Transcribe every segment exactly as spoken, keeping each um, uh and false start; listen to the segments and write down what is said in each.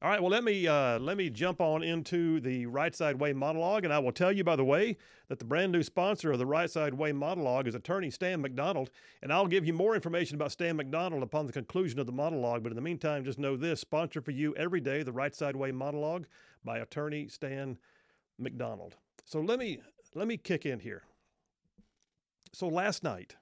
All right, well, let me uh, let me jump on into the Right Side Way monologue, and I will tell you, by the way, that the brand new sponsor of the Right Side Way monologue is attorney Stan McDonald, and I'll give you more information about Stan McDonald upon the conclusion of the monologue. But in the meantime, just know this: sponsor for you every day, the Right Side Way monologue by attorney Stan McDonald. So let me let me kick in here. So last night,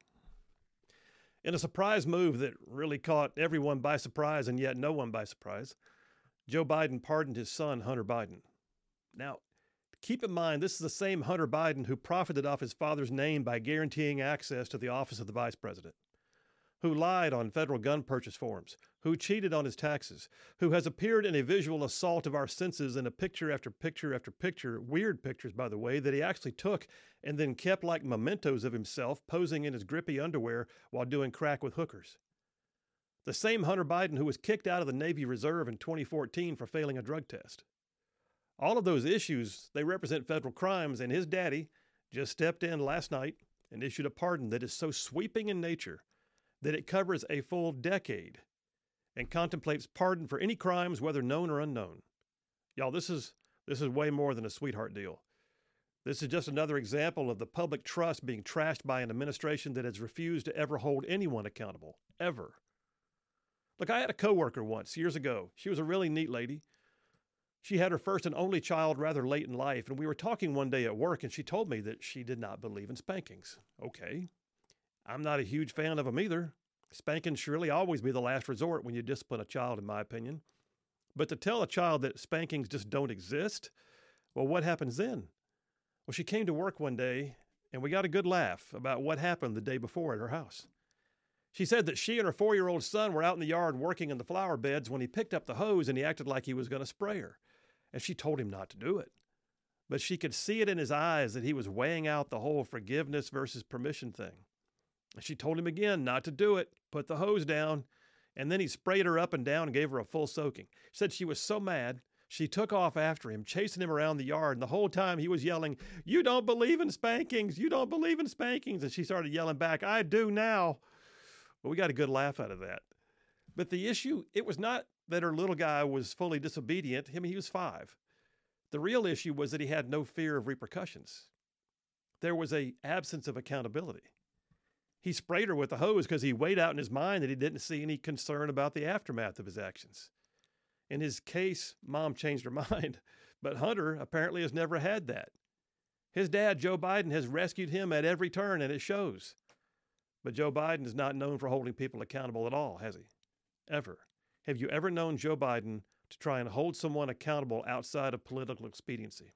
in a surprise move that really caught everyone by surprise and yet no one by surprise, Joe Biden pardoned his son, Hunter Biden. Now, keep in mind, this is the same Hunter Biden who profited off his father's name by guaranteeing access to the office of the vice president, who lied on federal gun purchase forms, who cheated on his taxes, who has appeared in a visual assault of our senses in a picture after picture after picture, weird pictures, by the way, that he actually took and then kept like mementos of himself, posing in his grippy underwear while doing crack with hookers. The same Hunter Biden who was kicked out of the Navy Reserve in twenty fourteen for failing a drug test. All of those issues, they represent federal crimes, and his daddy just stepped in last night and issued a pardon that is so sweeping in nature that it covers a full decade and contemplates pardon for any crimes, whether known or unknown. Y'all, this is this is way more than a sweetheart deal. This is just another example of the public trust being trashed by an administration that has refused to ever hold anyone accountable, ever. Look, I had a coworker once, years ago. She was a really neat lady. She had her first and only child rather late in life, and we were talking one day at work, and she told me that she did not believe in spankings. Okay. I'm not a huge fan of them either. Spankings should really always be the last resort when you discipline a child, in my opinion. But to tell a child that spankings just don't exist, well, what happens then? Well, she came to work one day, and we got a good laugh about what happened the day before at her house. She said that she and her four-year-old son were out in the yard working in the flower beds when he picked up the hose and he acted like he was going to spray her. And she told him not to do it. But she could see it in his eyes that he was weighing out the whole forgiveness versus permission thing. And she told him again not to do it, put the hose down, and then he sprayed her up and down and gave her a full soaking. She said she was so mad, she took off after him, chasing him around the yard, and the whole time he was yelling, "You don't believe in spankings! You don't believe in spankings!" And she started yelling back, "I do now!" Well, we got a good laugh out of that. But the issue, it was not that her little guy was fully disobedient. I mean, he was five. The real issue was that he had no fear of repercussions. There was an absence of accountability. He sprayed her with the hose because he weighed out in his mind that he didn't see any concern about the aftermath of his actions. In his case, mom changed her mind, but Hunter apparently has never had that. His dad, Joe Biden, has rescued him at every turn, and it shows. But Joe Biden is not known for holding people accountable at all, has he? Ever. Have you ever known Joe Biden to try and hold someone accountable outside of political expediency?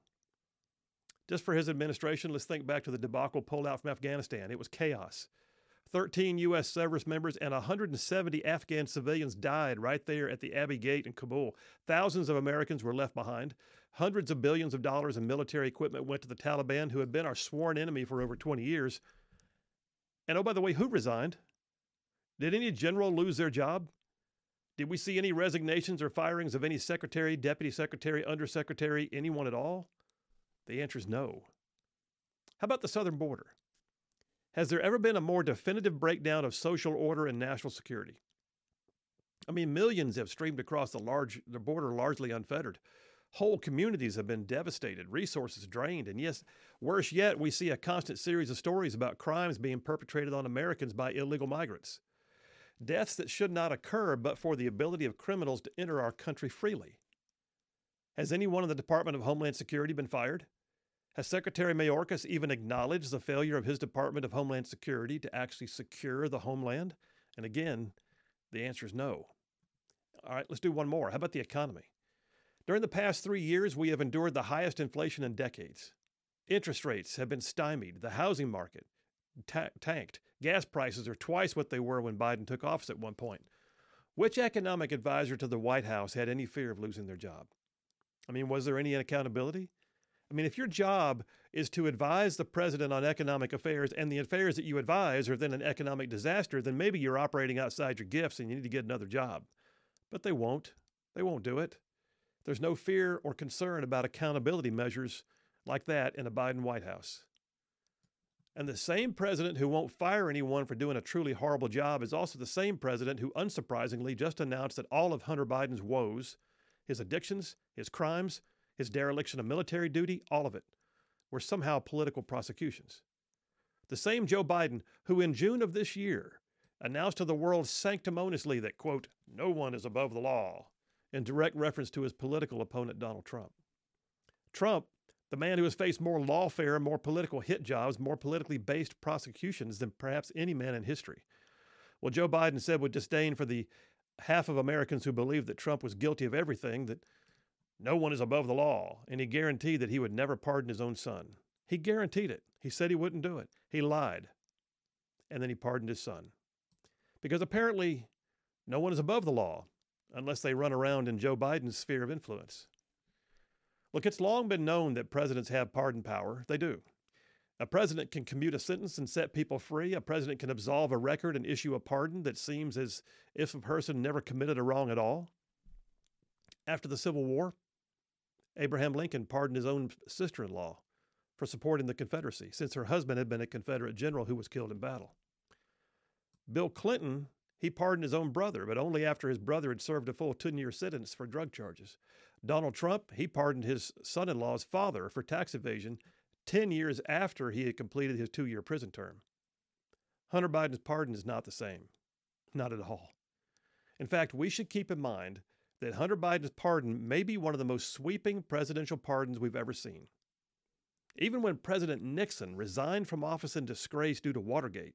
Just for his administration, let's think back to the debacle pulled out from Afghanistan. It was chaos. thirteen U S service members and one hundred seventy Afghan civilians died right there at the Abbey Gate in Kabul. Thousands of Americans were left behind. Hundreds of billions of dollars in military equipment went to the Taliban, who had been our sworn enemy for over twenty years. And oh, by the way, who resigned? Did any general lose their job? Did we see any resignations or firings of any secretary, deputy secretary, undersecretary, anyone at all? The answer is no. How about the southern border? Has there ever been a more definitive breakdown of social order and national security? I mean, millions have streamed across the large the border largely unfettered. Whole communities have been devastated, resources drained, and yes, worse yet, we see a constant series of stories about crimes being perpetrated on Americans by illegal migrants. Deaths that should not occur but for the ability of criminals to enter our country freely. Has anyone in the Department of Homeland Security been fired? Has Secretary Mayorkas even acknowledged the failure of his Department of Homeland Security to actually secure the homeland? And again, the answer is no. All right, let's do one more. How about the economy? During the past three years, we have endured the highest inflation in decades. Interest rates have been stymied. The housing market ta- tanked. Gas prices are twice what they were when Biden took office at one point. Which economic advisor to the White House had any fear of losing their job? I mean, was there any accountability? I mean, if your job is to advise the president on economic affairs and the affairs that you advise are then an economic disaster, then maybe you're operating outside your gifts and you need to get another job. But they won't. They won't do it. There's no fear or concern about accountability measures like that in a Biden White House. And the same president who won't fire anyone for doing a truly horrible job is also the same president who, unsurprisingly, just announced that all of Hunter Biden's woes, his addictions, his crimes, his dereliction of military duty, all of it, were somehow political prosecutions. The same Joe Biden who in June of this year announced to the world sanctimoniously that, quote, no one is above the law, in direct reference to his political opponent, Donald Trump. Trump, the man who has faced more lawfare, more political hit jobs, more politically based prosecutions than perhaps any man in history. Well, Joe Biden said with disdain for the half of Americans who believed that Trump was guilty of everything that no one is above the law, and he guaranteed that he would never pardon his own son. He guaranteed it. He said he wouldn't do it. He lied. And then he pardoned his son. Because apparently no one is above the law unless they run around in Joe Biden's sphere of influence. Look, it's long been known that presidents have pardon power. They do. A president can commute a sentence and set people free. A president can absolve a record and issue a pardon that seems as if a person never committed a wrong at all. After the Civil War, Abraham Lincoln pardoned his own sister-in-law for supporting the Confederacy, since her husband had been a Confederate general who was killed in battle. Bill Clinton, he pardoned his own brother, but only after his brother had served a full ten-year sentence for drug charges. Donald Trump, he pardoned his son-in-law's father for tax evasion ten years after he had completed his two-year prison term. Hunter Biden's pardon is not the same. Not at all. In fact, we should keep in mind that Hunter Biden's pardon may be one of the most sweeping presidential pardons we've ever seen. Even when President Nixon resigned from office in disgrace due to Watergate,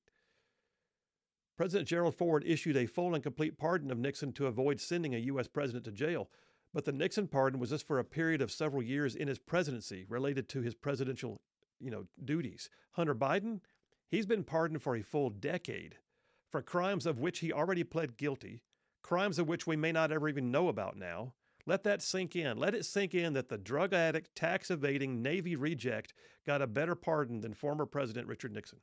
President Gerald Ford issued a full and complete pardon of Nixon to avoid sending a U S president to jail. But the Nixon pardon was just for a period of several years in his presidency related to his presidential, you know, duties. Hunter Biden, he's been pardoned for a full decade for crimes of which he already pled guilty, crimes of which we may not ever even know about now. Let that sink in. Let it sink in that the drug addict, tax-evading Navy reject got a better pardon than former President Richard Nixon.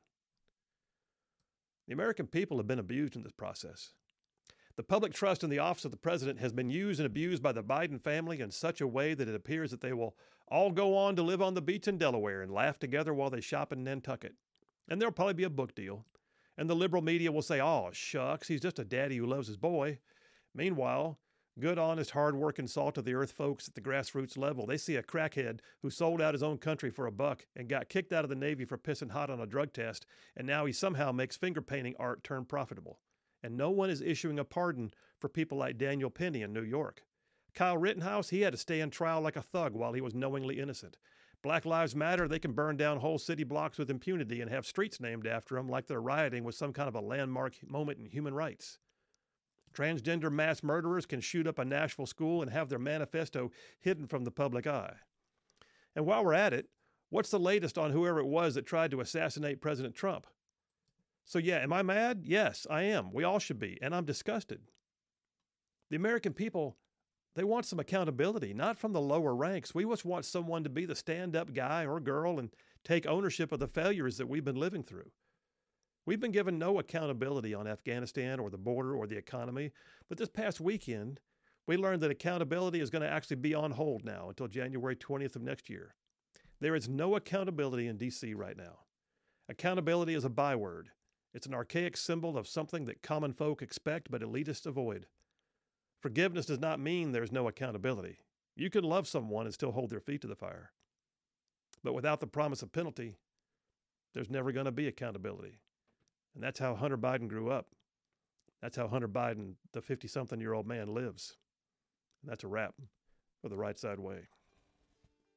The American people have been abused in this process. The public trust in the office of the president has been used and abused by the Biden family in such a way that it appears that they will all go on to live on the beach in Delaware and laugh together while they shop in Nantucket. And there'll probably be a book deal. And the liberal media will say, oh, shucks, he's just a daddy who loves his boy. Meanwhile, good, honest, hard-working, salt-of-the-earth folks at the grassroots level, they see a crackhead who sold out his own country for a buck and got kicked out of the Navy for pissing hot on a drug test, and now he somehow makes finger painting art turn profitable. And no one is issuing a pardon for people like Daniel Penny in New York. Kyle Rittenhouse, he had to stay on trial like a thug while he was knowingly innocent. Black Lives Matter, they can burn down whole city blocks with impunity and have streets named after them like they're rioting with some kind of a landmark moment in human rights. Transgender mass murderers can shoot up a Nashville school and have their manifesto hidden from the public eye. And while we're at it, what's the latest on whoever it was that tried to assassinate President Trump? So yeah, am I mad? Yes, I am. We all should be. And I'm disgusted. The American people, they want some accountability, not from the lower ranks. We just want someone to be the stand-up guy or girl and take ownership of the failures that we've been living through. We've been given no accountability on Afghanistan or the border or the economy. But this past weekend, we learned that accountability is going to actually be on hold now until January twentieth of next year. There is no accountability in D C right now. Accountability is a byword. It's an archaic symbol of something that common folk expect but elitists avoid. Forgiveness does not mean there's no accountability. You can love someone and still hold their feet to the fire. But without the promise of penalty, there's never going to be accountability. And that's how Hunter Biden grew up. That's how Hunter Biden, the fifty-something-year-old man, lives. And that's a wrap for the Right Side Way.